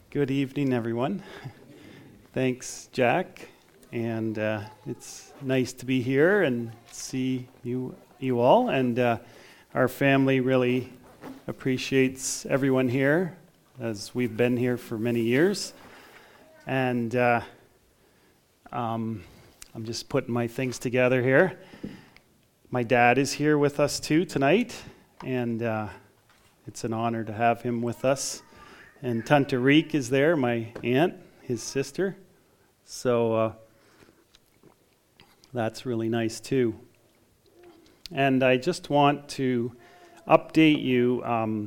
Good evening, everyone. Thanks, Jack. And it's nice to be here and see you all. And our family really appreciates everyone here, as we've been here for many years. And I'm just putting my things together here. My dad is here with us too tonight, and it's an honor to have him with us. And Tante Reek is there, my aunt, his sister. So that's really nice too. And I just want to update you.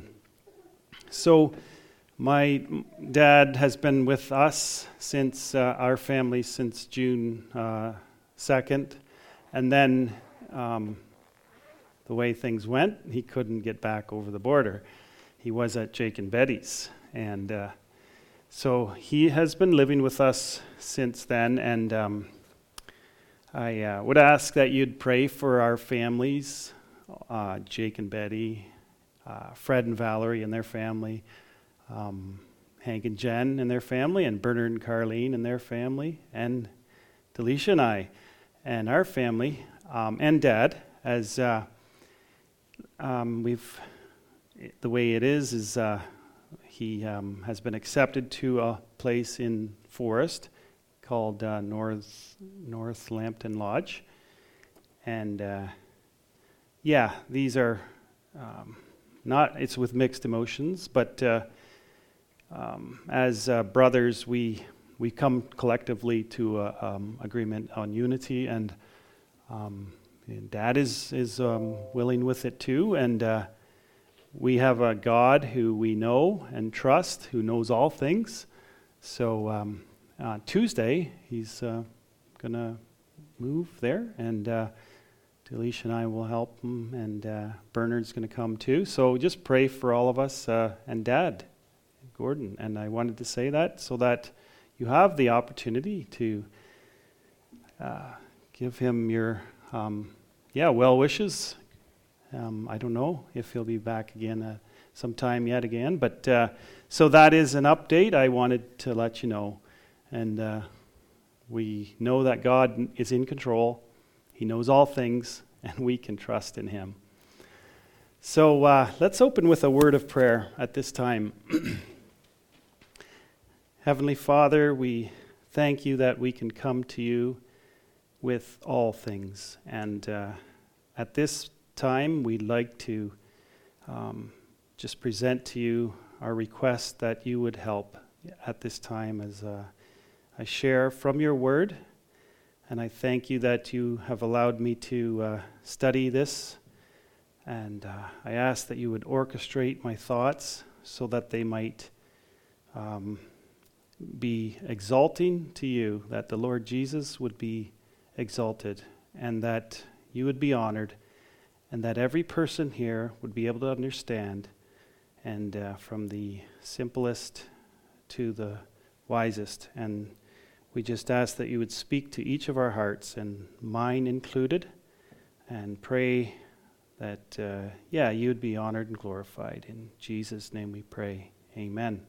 So my dad has been with us since our family since June 2nd. And then the way things went, he couldn't get back over the border. He was at Jake and Betty's. And so he has been living with us since then, and I would ask that you'd pray for our families, Jake and Betty, Fred and Valerie and their family, Hank and Jen and their family, and Bernard and Carlene and their family, and Delisha and I and our family, and Dad, as the way it is he has been accepted to a place in Forest called North Lambton Lodge. And these are it's with mixed emotions, but as brothers, we come collectively to agreement on unity, and Dad is willing with it too, and we have a God who we know and trust, who knows all things. So Tuesday, he's going to move there, and Delisha and I will help him, and Bernard's going to come too. So just pray for all of us, and Dad, Gordon. And I wanted to say that so that you have the opportunity to give him your well wishes. I don't know if he'll be back again sometime yet again, but so that is an update I wanted to let you know. And we know that God is in control. He knows all things, and we can trust in Him. So let's open with a word of prayer at this time. Heavenly Father, we thank you that we can come to you with all things. And at this time, we'd like to just present to you our request that you would help at this time as I share from your word. And I thank you that you have allowed me to study this. And I ask that you would orchestrate my thoughts so that they might be exalting to you, that the Lord Jesus would be exalted, and that you would be honored, and that every person here would be able to understand, and from the simplest to the wisest. And we just ask that you would speak to each of our hearts, and mine included, and pray that, you would be honored and glorified. In Jesus' name we pray. Amen.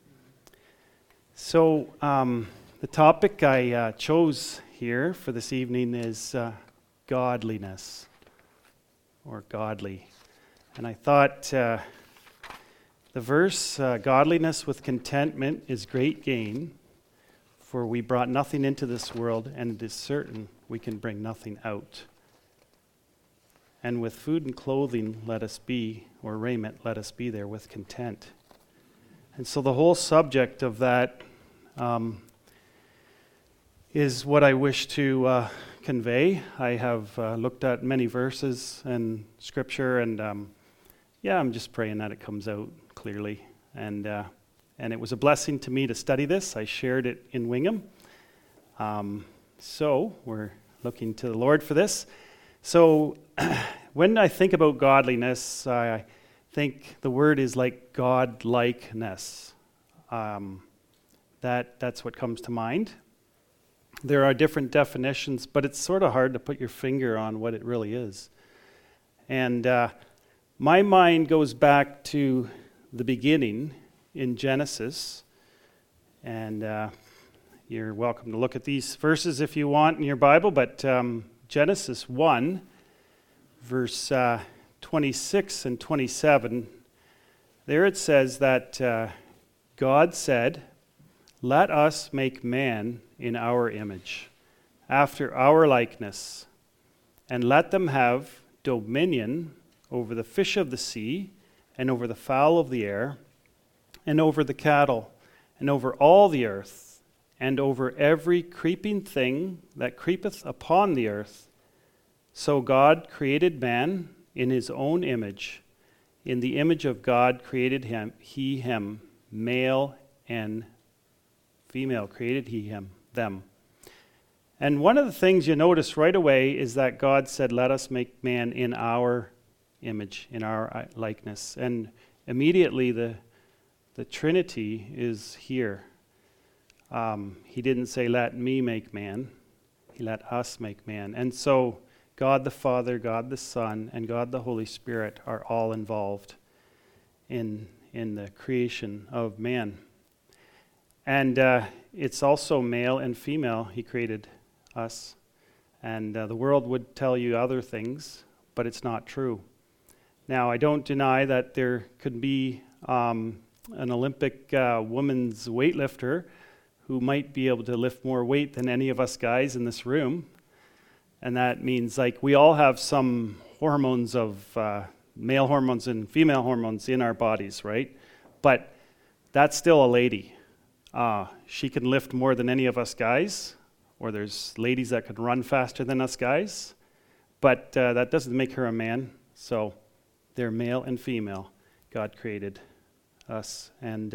So the topic I chose here for this evening is godliness, or godly. And I thought the verse, godliness with contentment is great gain, for we brought nothing into this world, and it is certain we can bring nothing out. And with food and clothing let us be, or raiment, let us be there with content. And so the whole subject of that is what I wish to convey. I have looked at many verses in Scripture, and I'm just praying that it comes out clearly. And it was a blessing to me to study this. I shared it in Wingham. So we're looking to the Lord for this. So when I think about godliness, I think the word is like God-likeness. That's what comes to mind. There are different definitions, but it's sort of hard to put your finger on what it really is. And my mind goes back to the beginning in Genesis, And you're welcome to look at these verses if you want in your Bible, but Genesis 1, verse 26 and 27, there it says that God said, "Let us make man in our image, after our likeness, and let them have dominion over the fish of the sea, and over the fowl of the air, and over the cattle, and over all the earth, and over every creeping thing that creepeth upon the earth." So God created man in his own image. In the image of God created him, male and female created he them. And one of the things you notice right away is that God said, "Let us make man in our image, in our likeness." And immediately the Trinity is here. He didn't say, "Let me make man." He let us make man. And so God the Father, God the Son, and God the Holy Spirit are all involved in the creation of man. And it's also male and female. He created us. And the world would tell you other things, but it's not true. Now, I don't deny that there could be an Olympic woman's weightlifter who might be able to lift more weight than any of us guys in this room. And that means, like, we all have some hormones of male hormones and female hormones in our bodies, right? But that's still a lady. She can lift more than any of us guys, or there's ladies that can run faster than us guys, but that doesn't make her a man. So they're male and female. God created us. And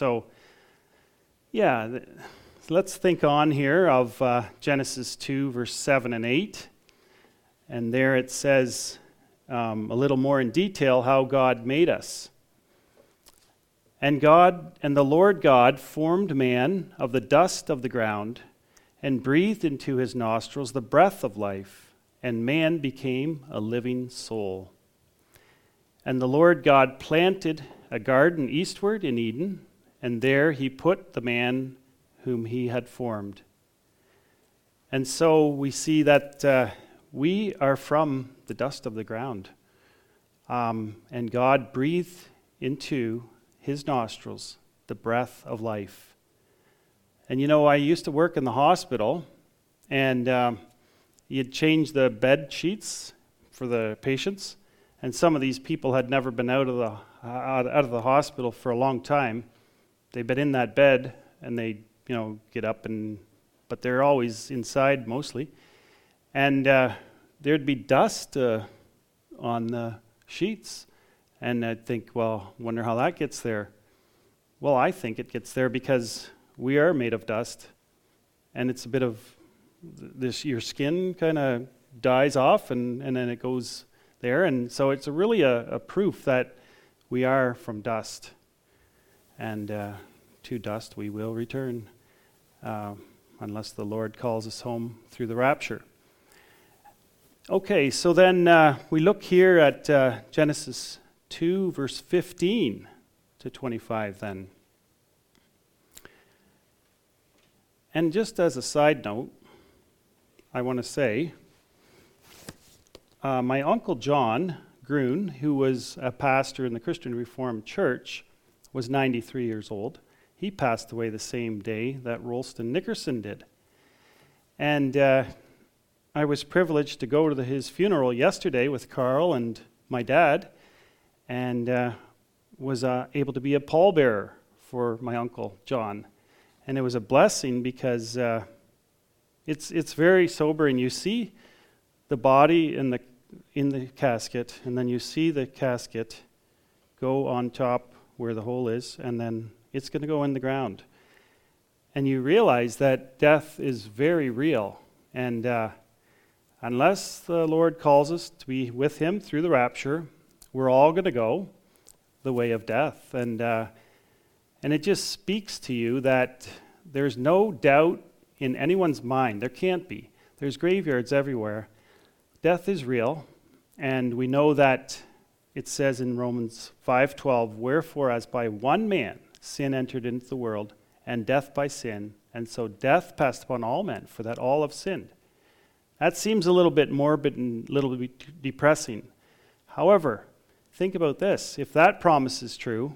let's think on here of Genesis 2, verse 7 and 8. And there it says a little more in detail how God made us. And the Lord God formed man of the dust of the ground and breathed into his nostrils the breath of life, and man became a living soul. And the Lord God planted a garden eastward in Eden, and there he put the man whom he had formed. And so we see that we are from the dust of the ground. And God breathed into his nostrils the breath of life. And you know, I used to work in the hospital, and you'd change the bed sheets for the patients, and some of these people had never been out of the hospital for a long time. They've been in that bed, and they get up, but they're always inside mostly. And there'd be dust on the sheets. And I'd think, well, wonder how that gets there. Well, I think it gets there because we are made of dust. And it's a bit of this, your skin kind of dies off and then it goes there. And so it's really a proof that we are from dust. And to dust we will return. Unless the Lord calls us home through the rapture. Okay, so then we look here at Genesis 2, verse 15 to 25 then. And just as a side note, I want to say, my Uncle John Groon, who was a pastor in the Christian Reformed Church, was 93 years old. He passed away the same day that Rolston Nickerson did. And I was privileged to go to his funeral yesterday with Carl and my dad, and was able to be a pallbearer for my Uncle John. And it was a blessing because it's very sobering. You see the body in the casket, and then you see the casket go on top where the hole is, and then it's going to go in the ground. And you realize that death is very real. And unless the Lord calls us to be with him through the rapture, we're all going to go the way of death. And it just speaks to you that there's no doubt in anyone's mind. There can't be. There's graveyards everywhere. Death is real. And we know that it says in Romans 5:12, "Wherefore as by one man sin entered into the world, and death by sin. And so death passed upon all men, for that all have sinned. That seems a little bit morbid and a little bit depressing. However, think about this. If that promise is true,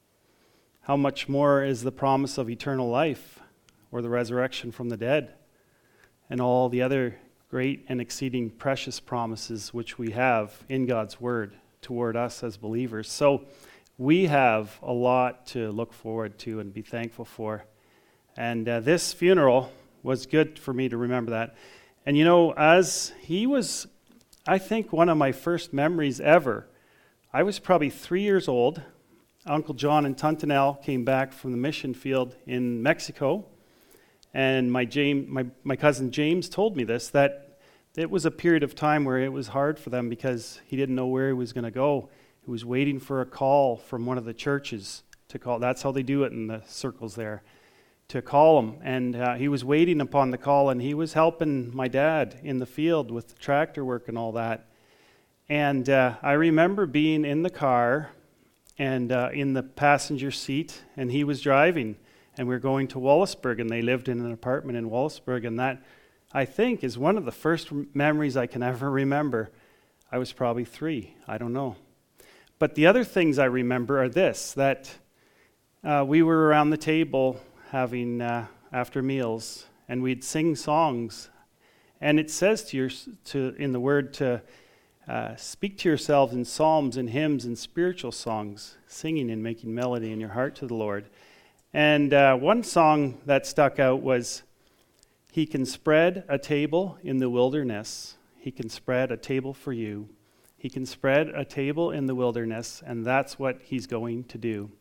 how much more is the promise of eternal life or the resurrection from the dead and all the other great and exceeding precious promises which we have in God's word toward us as believers. So we have a lot to look forward to and be thankful for. And this funeral was good for me to remember that. And as he was, I think, one of my first memories ever. I was probably 3 years old. Uncle John and Tuntanel came back from the mission field in Mexico. And my cousin James told me this, that it was a period of time where it was hard for them because he didn't know where he was going to go. He was waiting for a call from one of the churches to call. That's how they do it in the circles there, to call him. And he was waiting upon the call, and he was helping my dad in the field with the tractor work and all that. And I remember being in the car and in the passenger seat, and he was driving. And we were going to Wallaceburg, and they lived in an apartment in Wallaceburg. And that, I think, is one of the first memories I can ever remember. I was probably 3. I don't know. But the other things I remember are this, that we were around the table having after meals, and we'd sing songs. And it says in the word to speak to yourselves in psalms and hymns and spiritual songs, singing and making melody in your heart to the Lord. And one song that stuck out was, "He can spread a table in the wilderness. He can spread a table for you. He can spread a table in the wilderness," and that's what he's going to do.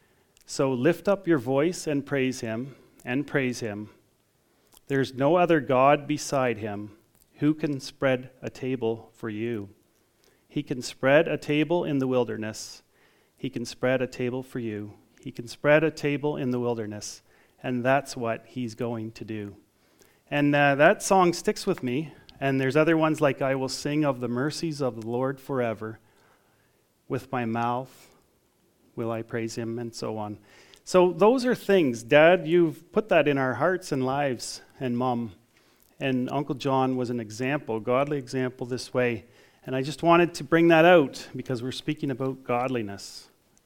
So lift up your voice and praise him, and praise him. There's no other God beside him who can spread a table for you. He can spread a table in the wilderness. He can spread a table for you. He can spread a table in the wilderness, and that's what he's going to do. And that song sticks with me, and there's other ones like, "I will sing of the mercies of the Lord forever. With my mouth will I praise him," and so on. So those are things. Dad, you've put that in our hearts and lives, and Mom. And Uncle John was an example, godly example this way. And I just wanted to bring that out because we're speaking about godliness.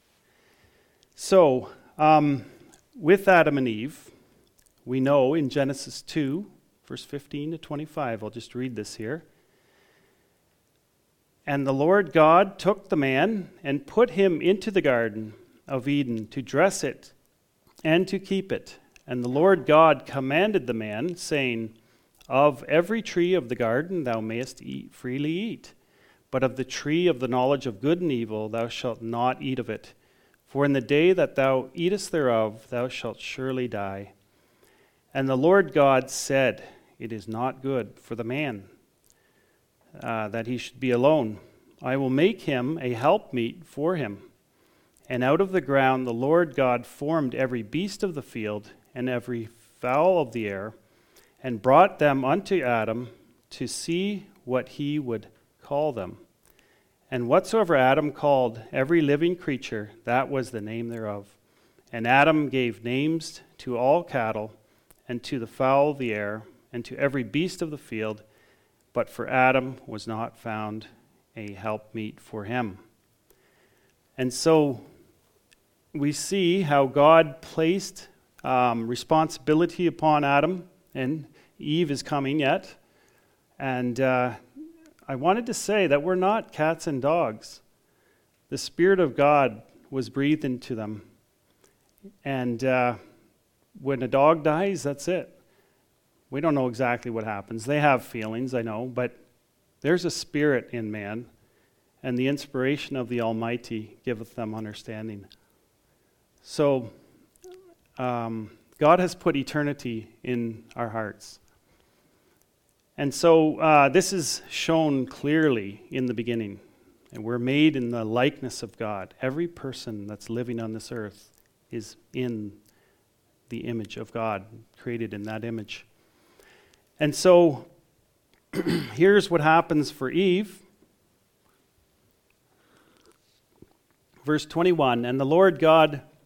So, with Adam and Eve, we know in Genesis 2, verse 15 to 25, I'll just read this here. "And the Lord God took the man and put him into the garden of Eden to dress it and to keep it. And the Lord God commanded the man, saying, Of every tree of the garden thou mayest freely eat, but of the tree of the knowledge of good and evil thou shalt not eat of it. For in the day that thou eatest thereof, thou shalt surely die. And the Lord God said, It is not good for the man that he should be alone. I will make him a helpmeet for him. And out of the ground the Lord God formed every beast of the field and every fowl of the air, and brought them unto Adam to see what he would call them. And whatsoever Adam called every living creature, that was the name thereof. And Adam gave names to all cattle, and to the fowl of the air, and to every beast of the field. But for Adam was not found a helpmeet for him." And so we see how God placed responsibility upon Adam, and Eve is coming yet. And I wanted to say that we're not cats and dogs. The Spirit of God was breathed into them. And when a dog dies, that's it. We don't know exactly what happens. They have feelings, I know, but there's a spirit in man, and the inspiration of the Almighty giveth them understanding. So God has put eternity in our hearts. And so this is shown clearly in the beginning. And we're made in the likeness of God. Every person that's living on this earth is in the image of God, created in that image. And so here's what happens for Eve. Verse 21, "And the Lord God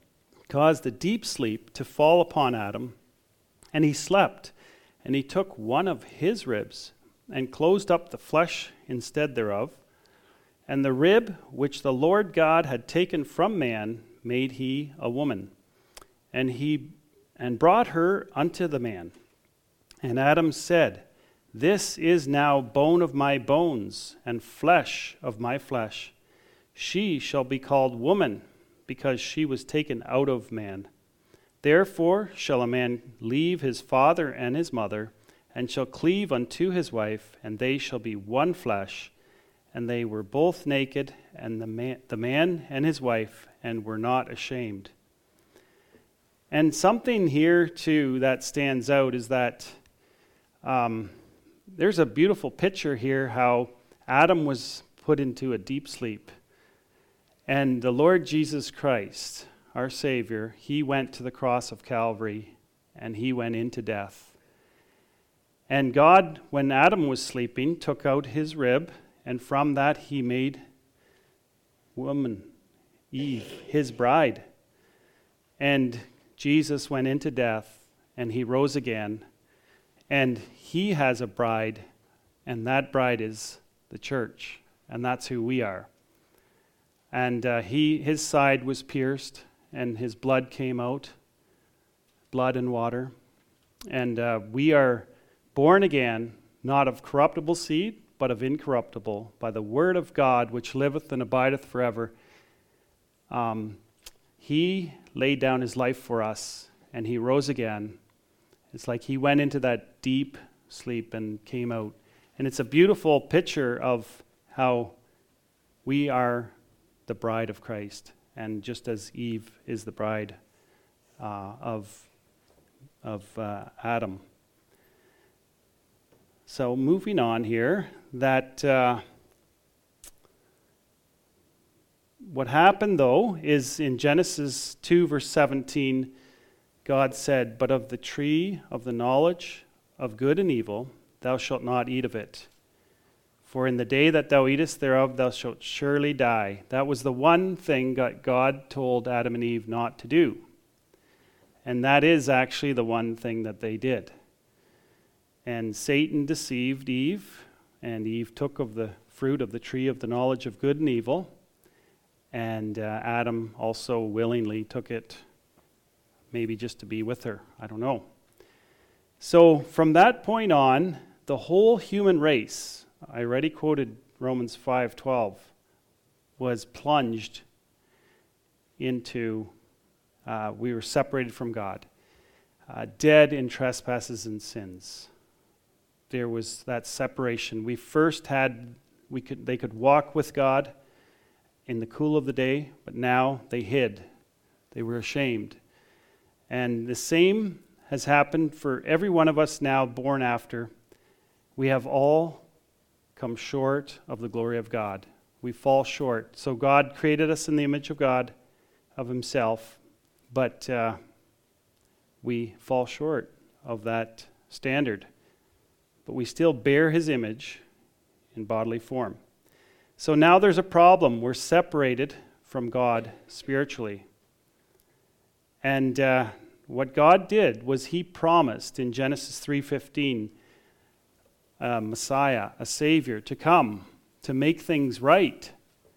caused a deep sleep to fall upon Adam, and he slept. And he took one of his ribs, and closed up the flesh instead thereof. And the rib which the Lord God had taken from man made he a woman, and brought her unto the man. And Adam said, This is now bone of my bones, and flesh of my flesh. She shall be called woman, because she was taken out of man. Therefore shall a man leave his father and his mother, and shall cleave unto his wife, and they shall be one flesh. And they were both naked, and the man and his wife, and were not ashamed. And something here, too, that stands out is that there's a beautiful picture here how Adam was put into a deep sleep. And the Lord Jesus Christ, our Savior, he went to the cross of Calvary, and he went into death. And God, when Adam was sleeping, took out his rib, and from that he made woman, Eve, his bride. And Jesus went into death, and he rose again. And he has a bride, and that bride is the church, and that's who we are. And his side was pierced, and his blood came out, blood and water. And we are born again, not of corruptible seed, but of incorruptible, by the word of God, which liveth and abideth forever. He laid down his life for us, and he rose again. It's like he went into that deep sleep and came out. And it's a beautiful picture of how we are the bride of Christ. And just as Eve is the bride of Adam. So moving on here, that what happened though is in Genesis 2 verse 17, God said, But of the tree of the knowledge of good and evil, thou shalt not eat of it. For in the day that thou eatest thereof, thou shalt surely die. That was the one thing that God told Adam and Eve not to do. And that is actually the one thing that they did. And Satan deceived Eve, and Eve took of the fruit of the tree of the knowledge of good and evil. And Adam also willingly took it, maybe just to be with her. I don't know. So from that point on, the whole human race, I already quoted Romans 5:12, was plunged into, we were separated from God, dead in trespasses and sins. There was that separation. We first they could walk with God in the cool of the day, but now they hid. They were ashamed. And the same has happened for every one of us now born after. We have all come short of the glory of God. We fall short. So God created us in the image of God, of himself, but we fall short of that standard. But we still bear his image in bodily form. So now there's a problem. We're separated from God spiritually. And what God did was he promised in Genesis 3:15 a Messiah, a Savior, to come, to make things right,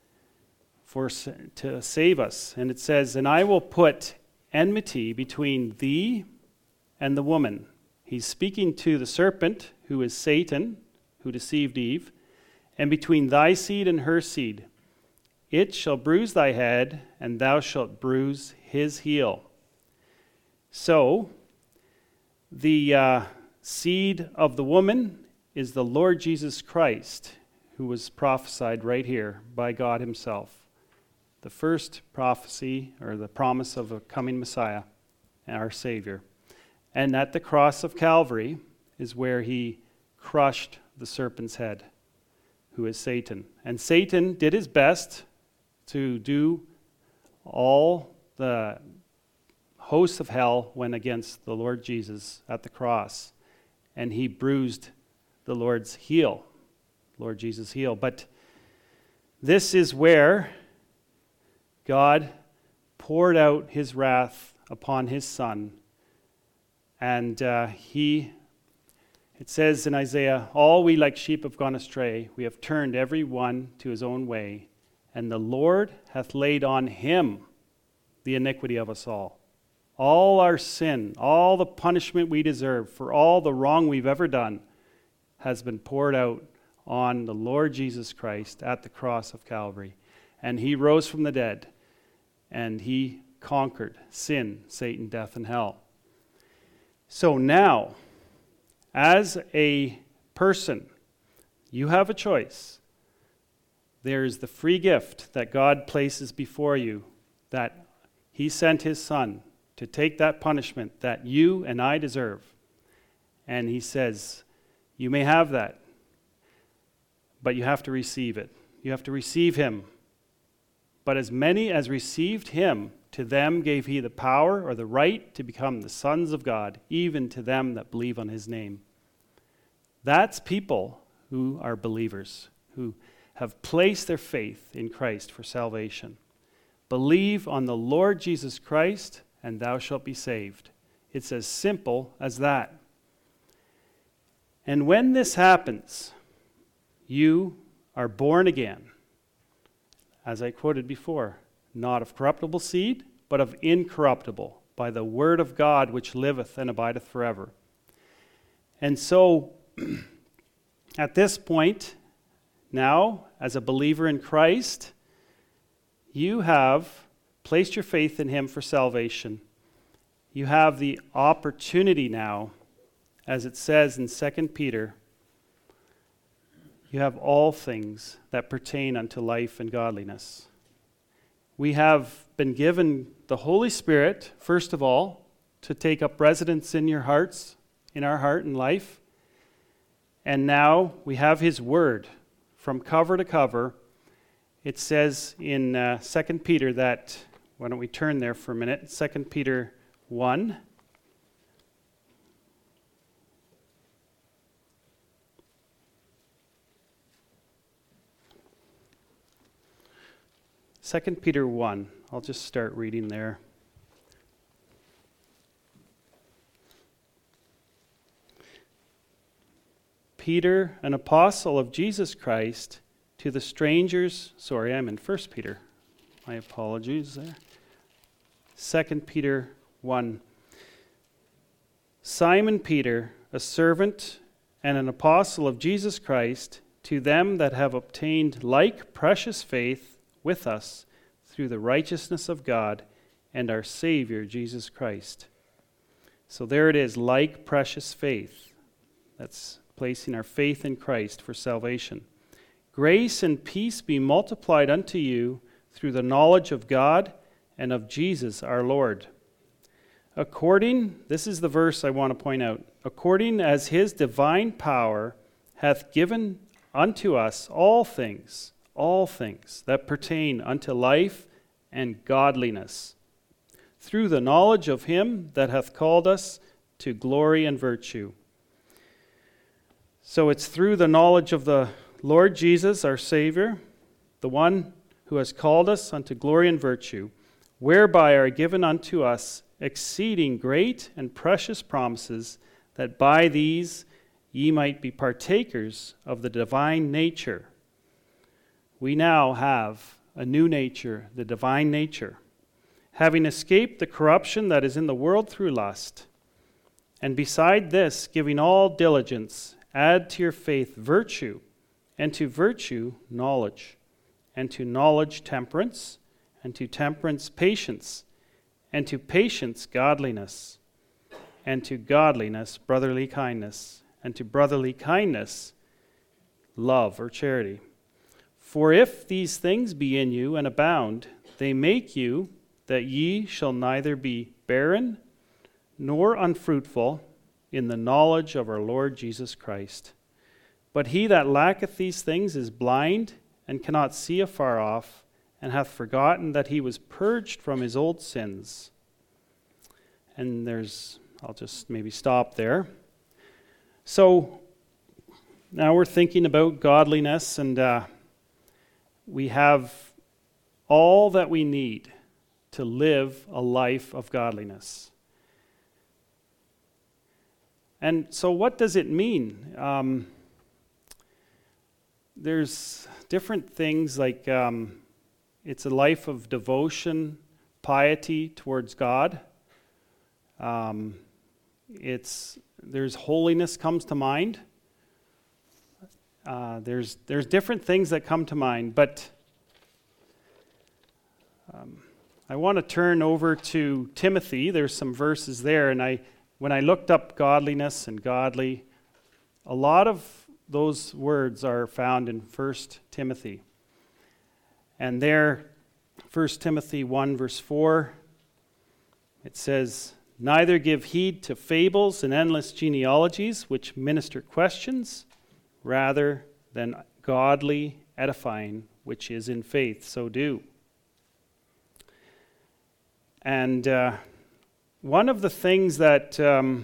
to save us. And it says, And I will put enmity between thee and the woman. He's speaking to the serpent, who is Satan, who deceived Eve, and between thy seed and her seed. It shall bruise thy head, and thou shalt bruise his heel. So, the seed of the woman is the Lord Jesus Christ, who was prophesied right here by God himself. The first prophecy, or the promise of a coming Messiah, our Savior. And at the cross of Calvary is where he crushed the serpent's head, who is Satan. And Satan did his best to do all the hosts of hell went against the Lord Jesus at the cross. And he bruised the Lord's heel, Lord Jesus' heel. But this is where God poured out his wrath upon his Son. And it says in Isaiah, all we like sheep have gone astray. We have turned every one to his own way. And the Lord hath laid on him the iniquity of us all. All our sin, all the punishment we deserve for all the wrong we've ever done has been poured out on the Lord Jesus Christ at the cross of Calvary. And he rose from the dead, and he conquered sin, Satan, death, and hell. So now, as a person, you have a choice. There's the free gift that God places before you, that he sent his Son to take that punishment that you and I deserve. And he says, you may have that, but you have to receive it. You have to receive him. But as many as received him, to them gave he the power or the right to become the sons of God, even to them that believe on his name. That's people who are believers, who have placed their faith in Christ for salvation. Believe on the Lord Jesus Christ, and thou shalt be saved. It's as simple as that. And when this happens, you are born again, as I quoted before, not of corruptible seed, but of incorruptible, by the word of God which liveth and abideth forever. And so, at this point, now, as a believer in Christ, you have placed your faith in him for salvation. You have the opportunity now, as it says in 2 Peter, you have all things that pertain unto life and godliness. We have been given the Holy Spirit, first of all, to take up residence in your hearts, in our heart and life. And now we have his word from cover to cover. It says in 2 Peter that, why don't we turn there for a minute, 2 Peter 1. Second Peter 1. I'll just start reading there. Peter, an apostle of Jesus Christ, to the strangers, I'm in 1 Peter. My apologies there. 2 Peter 1. Simon Peter, a servant and an apostle of Jesus Christ, to them that have obtained like precious faith with us through the righteousness of God and our Savior Jesus Christ. So there it is, like precious faith. That's placing our faith in Christ for salvation. Grace and peace be multiplied unto you through the knowledge of God and of Jesus our Lord. This is the verse I want to point out. According as his divine power hath given unto us all things that pertain unto life and godliness, through the knowledge of him that hath called us to glory and virtue. So it's through the knowledge of the Lord Jesus, our Savior, the one who has called us unto glory and virtue, whereby are given unto us exceeding great and precious promises, that by these ye might be partakers of the divine nature. We now have a new nature, the divine nature, having escaped the corruption that is in the world through lust. And beside this, giving all diligence, add to your faith virtue, and to virtue knowledge, and to knowledge temperance, and to temperance patience, and to patience godliness, and to godliness brotherly kindness, and to brotherly kindness love or charity. For if these things be in you and abound, they make you that ye shall neither be barren nor unfruitful in the knowledge of our Lord Jesus Christ. But he that lacketh these things is blind and cannot see afar off, and hath forgotten that he was purged from his old sins. And I'll just maybe stop there. So now we're thinking about godliness, and we have all that we need to live a life of godliness. And so what does it mean? There's different things like it's a life of devotion, piety towards God. There's holiness comes to mind. There's different things that come to mind, but I want to turn over to Timothy. There's some verses there, and when I looked up godliness and godly, a lot of those words are found in 1 Timothy. And there, 1 Timothy 1 verse 4, it says, "Neither give heed to fables and endless genealogies which minister questions, rather than godly edifying, which is in faith, so do." And one of the things that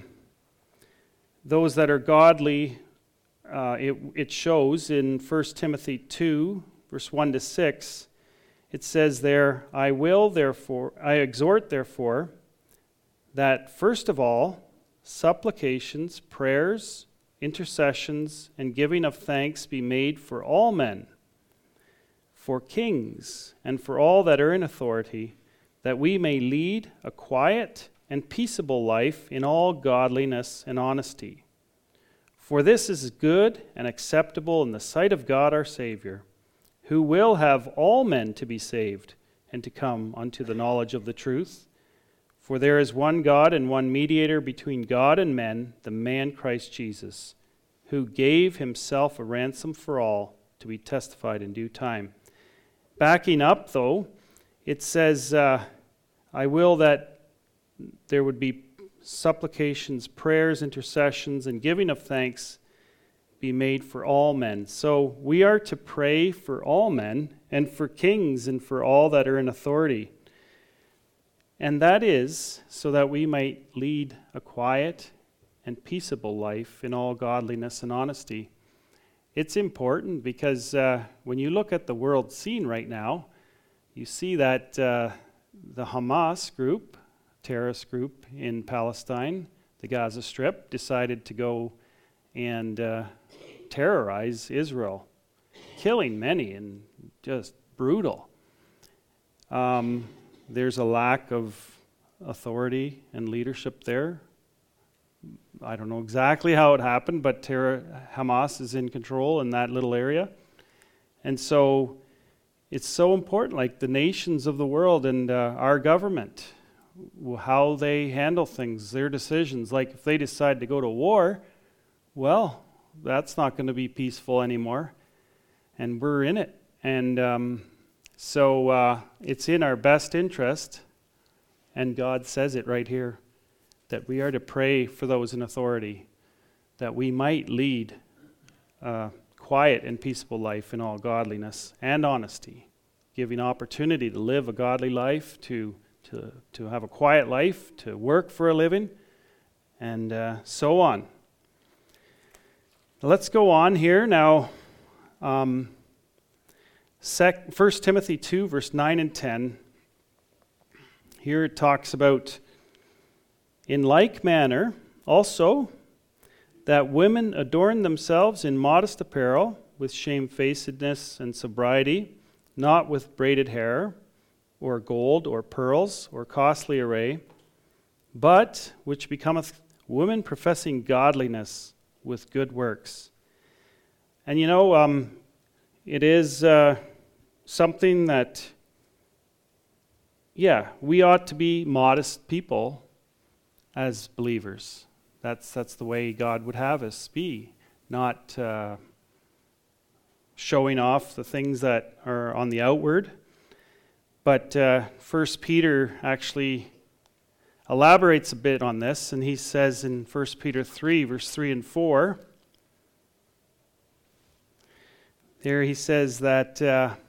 those that are godly, it shows in 1 Timothy 2, verse 1 to 6, it says there, I exhort therefore, that first of all, supplications, prayers, intercessions, and giving of thanks be made for all men, for kings, and for all that are in authority, that we may lead a quiet and peaceable life in all godliness and honesty. For this is good and acceptable in the sight of God our Savior, who will have all men to be saved and to come unto the knowledge of the truth. For there is one God and one mediator between God and men, the man Christ Jesus, who gave himself a ransom for all, to be testified in due time. Backing up, though, it says, I will that there would be supplications, prayers, intercessions, and giving of thanks be made for all men. So we are to pray for all men and for kings and for all that are in authority. And that is so that we might lead a quiet and peaceable life in all godliness and honesty. It's important because when you look at the world scene right now, you see that the Hamas group, terrorist group in Palestine, the Gaza Strip, decided to go and terrorize Israel, killing many and just brutal. There's a lack of authority and leadership there. I don't know exactly how it happened, but Hamas is in control in that little area. And so it's so important, like the nations of the world and our government, how they handle things, their decisions. Like if they decide to go to war, well, that's not going to be peaceful anymore. And we're in it. And so it's in our best interest, and God says it right here, that we are to pray for those in authority, that we might lead a quiet and peaceful life in all godliness and honesty, giving opportunity to live a godly life, to have a quiet life, to work for a living, and so on. Let's go on here now. 1 Timothy 2, verse 9 and 10. Here it talks about, in like manner also, that women adorn themselves in modest apparel, with shamefacedness and sobriety, not with braided hair, or gold, or pearls, or costly array, but which becometh women professing godliness with good works. And you know, it is something that, we ought to be modest people as believers. That's the way God would have us be, not showing off the things that are on the outward. But 1 Peter actually elaborates a bit on this, and he says in 1 Peter 3, verse 3 and 4, there he says that,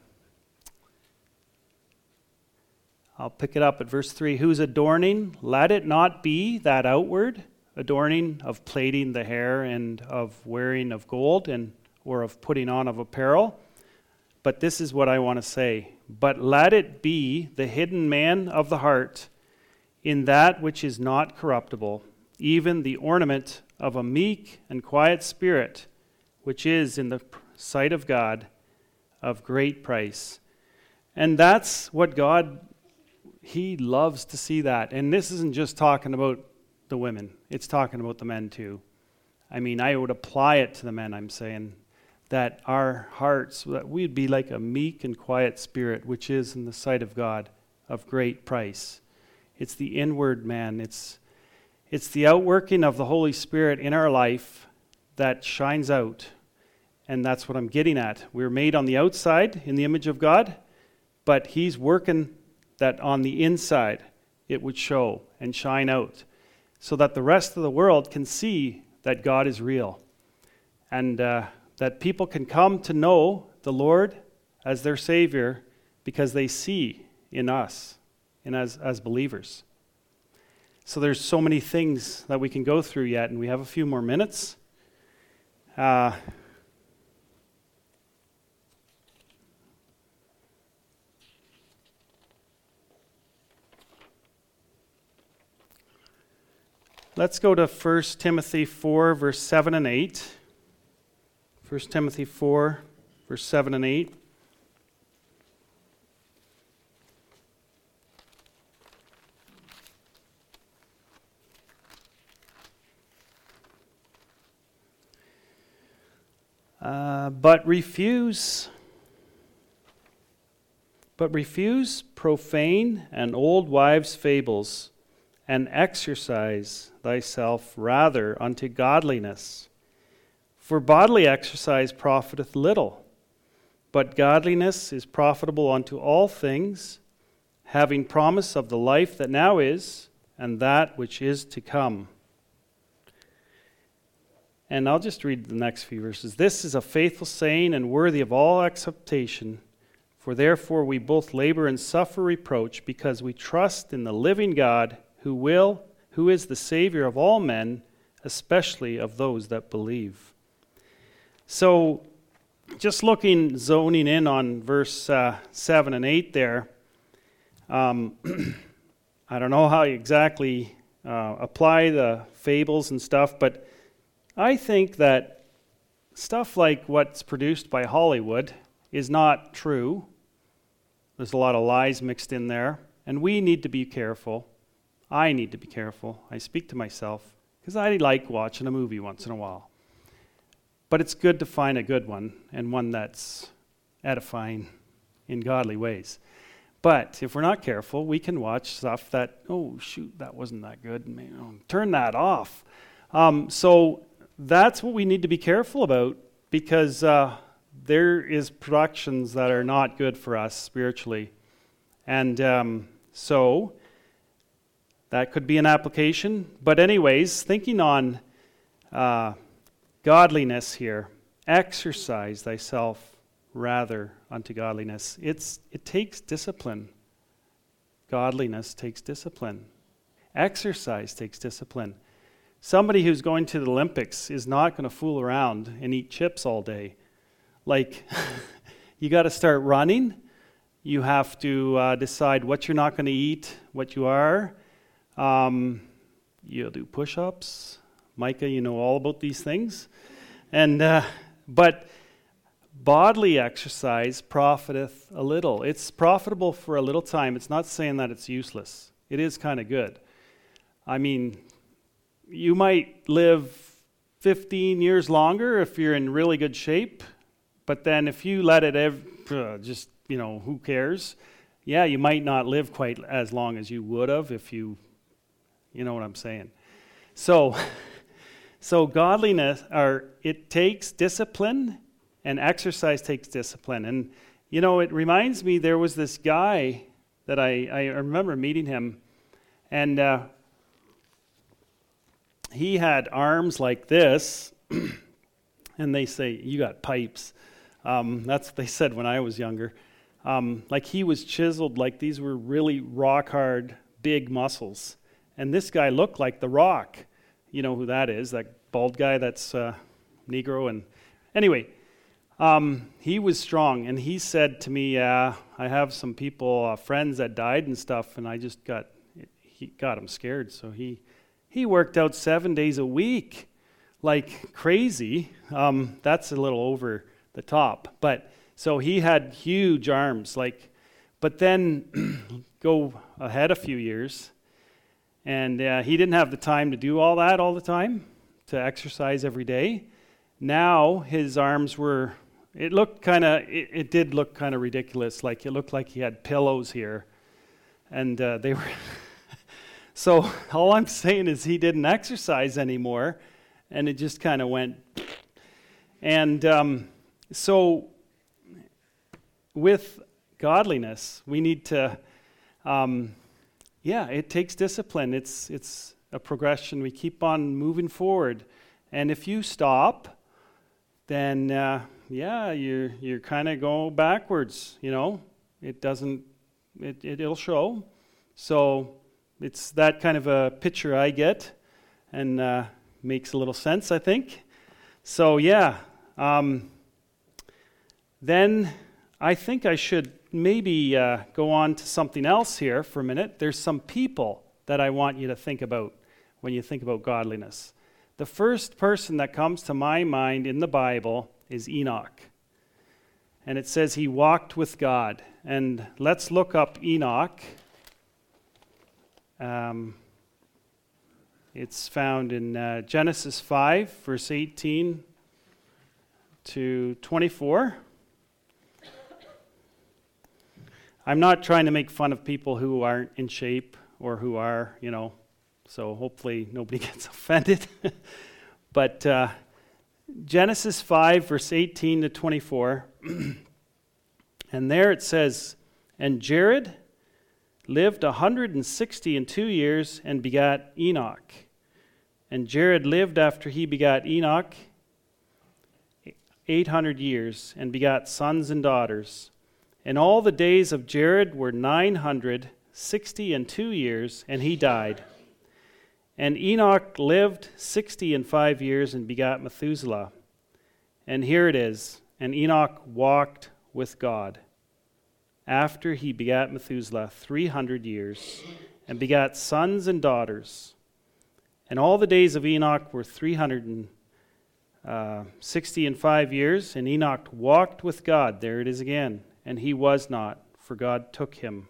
I'll pick it up at verse 3, whose adorning, let it not be that outward adorning of plaiting the hair and of wearing of gold and or of putting on of apparel, but this is what I want to say. But let it be the hidden man of the heart in that which is not corruptible, even the ornament of a meek and quiet spirit, which is in the sight of God of great price. And that's what God, He loves to see that. And this isn't just talking about the women. It's talking about the men too. I mean, I would apply it to the men, I'm saying, that our hearts, that we'd be like a meek and quiet spirit, which is in the sight of God of great price. It's the inward man. It's the outworking of the Holy Spirit in our life that shines out. And that's what I'm getting at. We're made on the outside in the image of God, but He's working that on the inside it would show and shine out so that the rest of the world can see that God is real. And that people can come to know the Lord as their Savior because they see in us and as believers. So there's so many things that we can go through yet, and we have a few more minutes. Let's go to 1 Timothy 4, verse 7 and 8. 1 Timothy 4, verse 7 and 8. But refuse profane and old wives' fables, and exercise thyself rather unto godliness. For bodily exercise profiteth little, but godliness is profitable unto all things, having promise of the life that now is, and that which is to come. And I'll just read the next few verses. This is a faithful saying and worthy of all acceptation, for therefore we both labor and suffer reproach, because we trust in the living God, who is the Savior of all men, especially of those that believe. So, just zoning in on verse 7 and 8 there, I don't know how you exactly apply the fables and stuff, but I think that stuff like what's produced by Hollywood is not true. There's a lot of lies mixed in there, and we need to be careful. I need to be careful. I speak to myself, because I like watching a movie once in a while. But it's good to find a good one, and one that's edifying in godly ways. But if we're not careful, we can watch stuff that, oh, shoot, that wasn't that good. Turn that off. So that's what we need to be careful about, because there is productions that are not good for us spiritually. And so that could be an application. But anyways, thinking on godliness here, exercise thyself rather unto godliness. It takes discipline. Godliness takes discipline. Exercise takes discipline. Somebody who's going to the Olympics is not going to fool around and eat chips all day. Like, you got to start running. You have to decide what you're not going to eat, what you are. You'll do push-ups. Micah, you know all about these things. And but bodily exercise profiteth a little. It's profitable for a little time. It's not saying that it's useless. It is kind of good. I mean, you might live 15 years longer if you're in really good shape, but then if you let it who cares? Yeah, you might not live quite as long as you would have if you know what I'm saying. So godliness, it takes discipline, and exercise takes discipline. And, it reminds me, there was this guy that I remember meeting him, and he had arms like this, and they say, you got pipes. That's what they said when I was younger. Like he was chiseled, like these were really rock-hard, big muscles. And this guy looked like The Rock. You know who that is, that bald guy that's Negro. And anyway, he was strong, and he said to me, I have some people, friends that died and stuff, and he got him scared. So he worked out 7 days a week like crazy. That's a little over the top. But so he had huge arms, but then go ahead a few years, and he didn't have the time to do all that all the time, to exercise every day. Now his arms were, it did look kind of ridiculous. Like it looked like he had pillows here, and they were. So all I'm saying is he didn't exercise anymore, and it just kind of went. And so with godliness, we need to, it takes discipline. It's a progression. We keep on moving forward. And if you stop, then, you're kind of going backwards, It'll show. So it's that kind of a picture I get, and makes a little sense, I think. So, then I think I should maybe go on to something else here for a minute. There's some people that I want you to think about when you think about godliness. The first person that comes to my mind in the Bible is Enoch. And it says he walked with God. And let's look up Enoch. It's found in Genesis 5, verse 18 to 24. I'm not trying to make fun of people who aren't in shape or who are, so hopefully nobody gets offended. But Genesis 5, verse 18 to 24, and there it says, "And Jared lived 162 years and begat Enoch. And Jared lived after he begat Enoch 800 years and begat sons and daughters. And all the days of Jared were 962 years, and he died. And Enoch lived 65 years and begat Methuselah." And here it is, "And Enoch walked with God after he begat Methuselah 300 years, and begat sons and daughters. And all the days of Enoch were 365 years, and Enoch walked with God." There it is again. "And he was not, for God took him."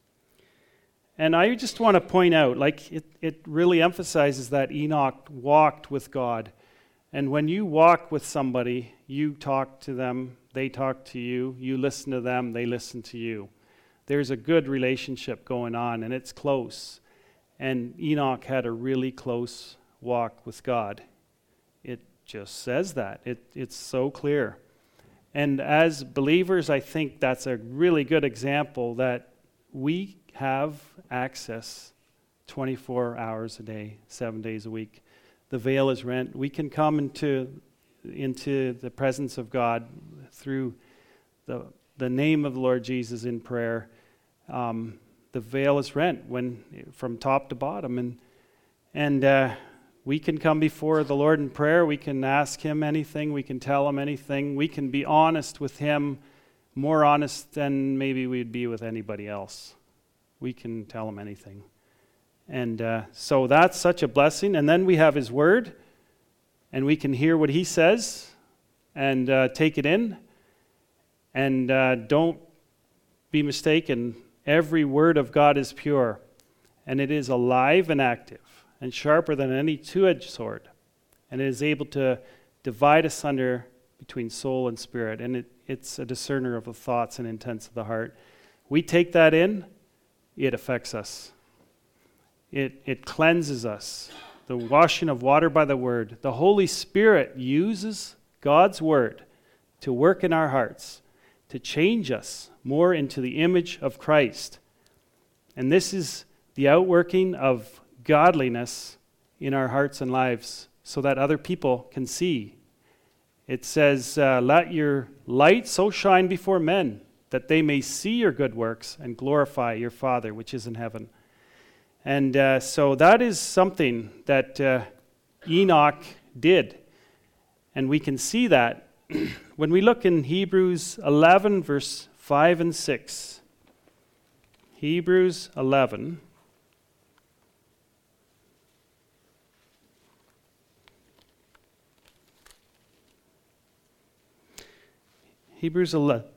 And I just want to point out, it really emphasizes that Enoch walked with God. And when you walk with somebody, you talk to them, they talk to you, you listen to them, they listen to you. There's a good relationship going on, and it's close. And Enoch had a really close walk with God. It just says that. It's so clear. And as believers, I think that's a really good example that we have access 24 hours a day, 7 days a week. The veil is rent. We can come into the presence of God through the name of the Lord Jesus in prayer. The veil is rent from top to bottom, and we can come before the Lord in prayer. We can ask Him anything. We can tell Him anything. We can be honest with Him, more honest than maybe we'd be with anybody else. We can tell Him anything. And so that's such a blessing. And then we have His Word, and we can hear what He says and take it in. And don't be mistaken, every word of God is pure, and it is alive and active, and sharper than any two-edged sword, and it is able to divide asunder between soul and spirit, and it's a discerner of the thoughts and intents of the heart. We take that in, it affects us. It cleanses us. The washing of water by the Word. The Holy Spirit uses God's Word to work in our hearts, to change us more into the image of Christ. And this is the outworking of godliness in our hearts and lives so that other people can see. It says, "Let your light so shine before men that they may see your good works and glorify your Father which is in heaven." And so that is something that Enoch did. And we can see that when we look in Hebrews 11, verse 5 and 6, Hebrews 11, Hebrews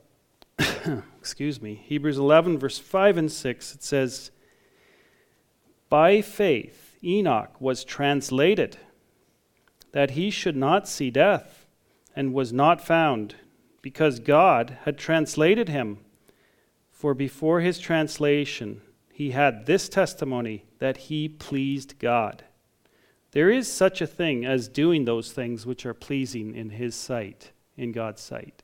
11, verse 5 and 6, it says, "By faith Enoch was translated, that he should not see death, and was not found, because God had translated him. For before his translation he had this testimony, that he pleased God." There is such a thing as doing those things which are pleasing in his sight, in God's sight.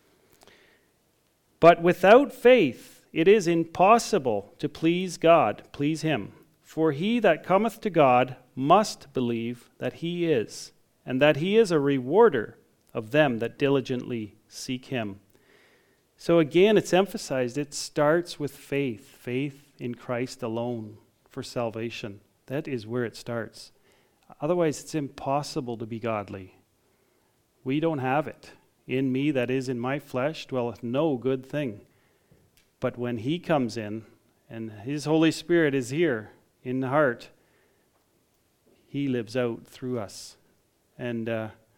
"But without faith it is impossible to please God," please him. "For he that cometh to God must believe that he is, and that he is a rewarder of them that diligently seek him." So again, it's emphasized, it starts with faith, faith in Christ alone for salvation. That is where it starts. Otherwise, it's impossible to be godly. We don't have it. "In me, that is in my flesh, dwelleth no good thing." But when he comes in, and his Holy Spirit is here in the heart, he lives out through us. And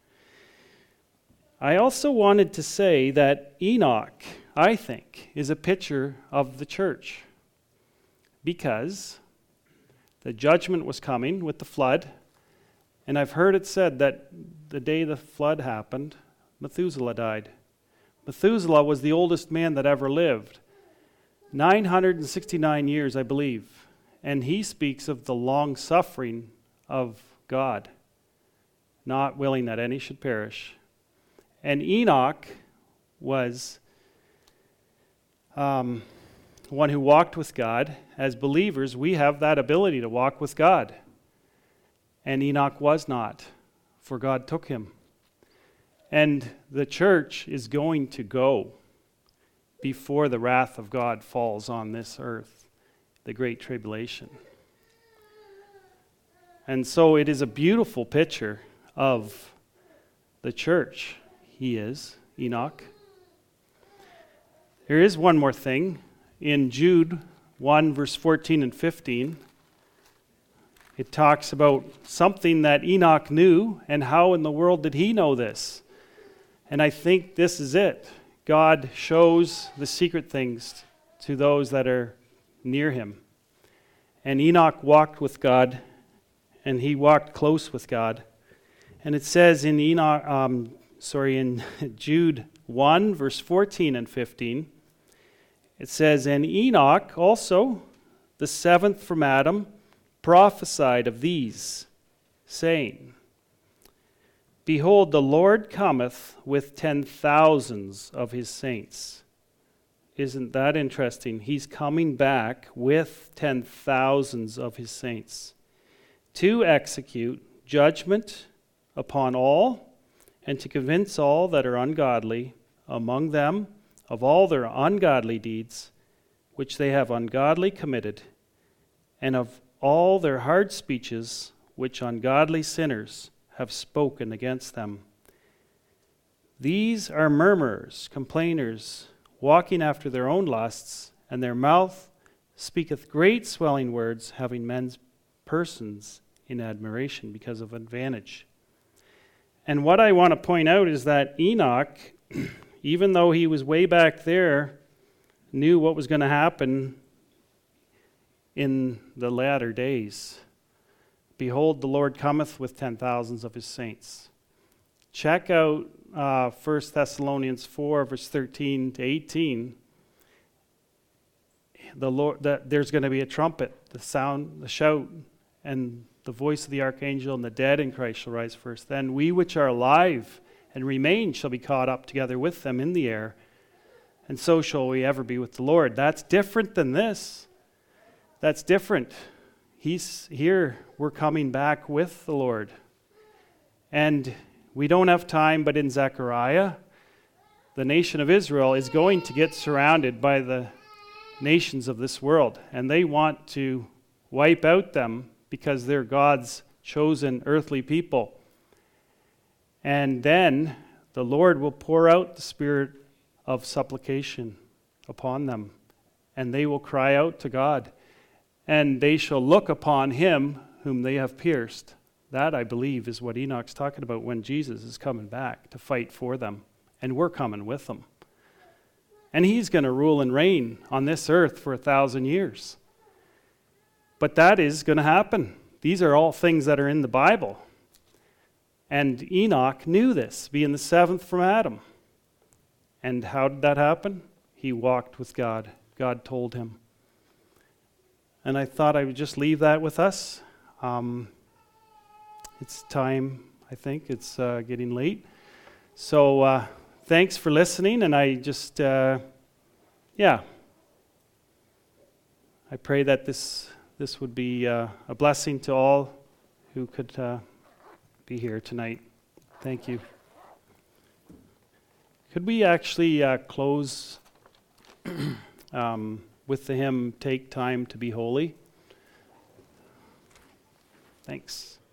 I also wanted to say that Enoch, I think, is a picture of the church, because the judgment was coming with the flood, and I've heard it said that the day the flood happened, Methuselah died. Methuselah was the oldest man that ever lived, 969 years, I believe, and he speaks of the long suffering of God, not willing that any should perish. And Enoch was one who walked with God. As believers, we have that ability to walk with God. And Enoch was not, for God took him. And the church is going to go before the wrath of God falls on this earth, the great tribulation. And so it is a beautiful picture of the church. He is, Enoch. There is one more thing. In Jude 1, verse 14 and 15, it talks about something that Enoch knew, and how in the world did he know this? And I think this is it. God shows the secret things to those that are near him. And Enoch walked with God, and he walked close with God. And it says in in Jude 1, verse 14 and 15, it says, "And Enoch also, the seventh from Adam, prophesied of these, saying, Behold, the Lord cometh with 10,000s of his saints." Isn't that interesting? He's coming back with 10,000s of his saints to execute judgment upon all, and to convince all that are ungodly among them of all their ungodly deeds, which they have ungodly committed, and of all their hard speeches, which ungodly sinners have spoken against them. These are murmurers, complainers, walking after their own lusts, and their mouth speaketh great swelling words, having men's persons in admiration because of advantage. And what I want to point out is that Enoch, even though he was way back there, knew what was going to happen in the latter days. "Behold, the Lord cometh with 10,000s of his saints." Check out 1 Thessalonians 4, verse 13 to 18. There's going to be a trumpet, the sound, the shout, and the voice of the archangel, and the dead in Christ shall rise first. Then we which are alive and remain shall be caught up together with them in the air, and so shall we ever be with the Lord. That's different than this. That's different. He's here, we're coming back with the Lord. And we don't have time, but in Zechariah, the nation of Israel is going to get surrounded by the nations of this world, and they want to wipe out them because they're God's chosen earthly people. And then the Lord will pour out the spirit of supplication upon them, and they will cry out to God, and they shall look upon him whom they have pierced. That, I believe, is what Enoch's talking about when Jesus is coming back to fight for them, and we're coming with them. And he's going to rule and reign on this earth for 1,000 years. But that is going to happen. These are all things that are in the Bible. And Enoch knew this, being the seventh from Adam. And how did that happen? He walked with God. God told him. And I thought I would just leave that with us. It's time, I think. It's getting late. So thanks for listening. And I just, I pray that this would be a blessing to all who could be here tonight. Thank you. Could we actually close with the hymn, Take Time to Be Holy? Thanks.